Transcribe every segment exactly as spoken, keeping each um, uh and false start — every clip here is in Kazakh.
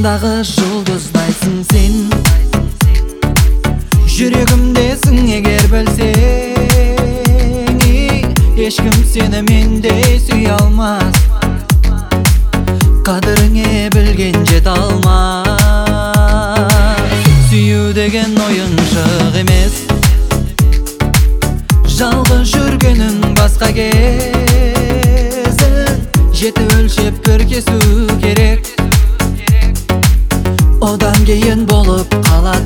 аспандағы жұлдыздайсың сен, жүрегімдесің егер білсең. Ешкім сені мендей сүй алмас, қадіріңе білген жете алмас. Сүю деген ойыншық емес, жалғыз жүргенің басқа кезін. Жеті өлшеп бір кесу керек, одан кейін болып қалат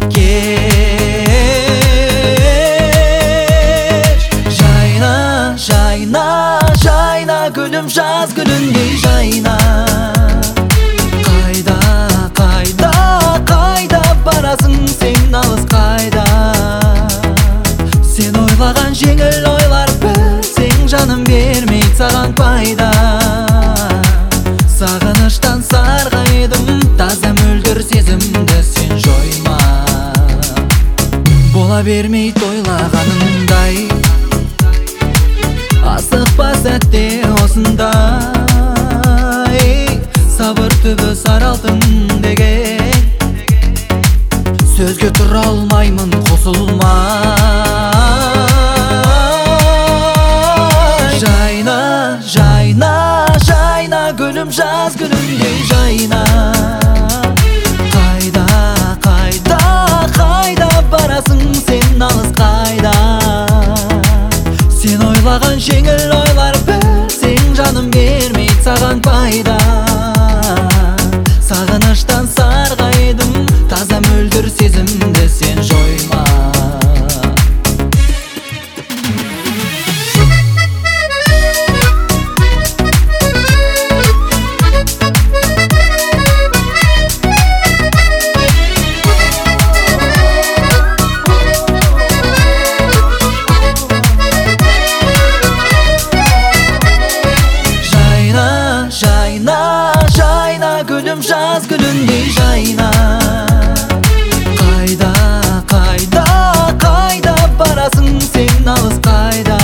кеш. Жайна, жайна, жайна, гүлім жаз гүліндей жайна. Қайда, қайда, қайда барасың сен алыс қайда? Сен ойлаған жеңіл ойлар білсең, жаным бермейді саған пайда. Сағыныштан сарғайдым, таза мөлдір сезімді сен жойма. Бола бермейді ойлағаныңдай, асықпа сәтте осындай. Сабыр түбі сары алтын деген, сөзге тұра алмаймын қосылмай. Жайна, жайна, жайна, гүлім жаз гүліндей жайна. Қайда, қайда, қайда барасың сен алыс қайда? Сен ойлаған жеңіл ойлар білсең, жаным бермейді саған пайда. Сағыныштан сарғайдым, таза мөлдір сезімді сен жойма. Гүлім жаз гүліндей жайна. Қайда, қайда, қайда барасың сен алыс қайда?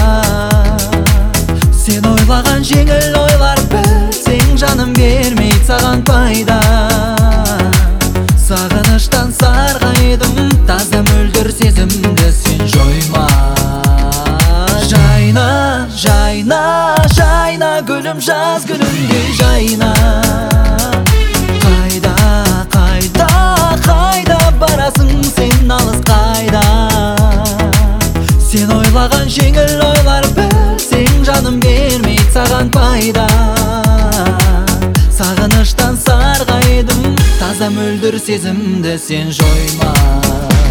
Сен ойлаған жеңіл ойлар білсең, жаным бермейді саған пайда. Сағыныштан сарғайдым, таза мөлдір сезімді сен жойма. Жайна, жайна, жайна, гүлім жаз гүліндей жайна. Қайда, қайда, қайда барасың сен алыс қайда? Сен ойлаған жеңіл ойлар білсең, жаным бермейді саған пайда. Сағыныштан сарғайдым, таза мөлдір сезімді сен жойма.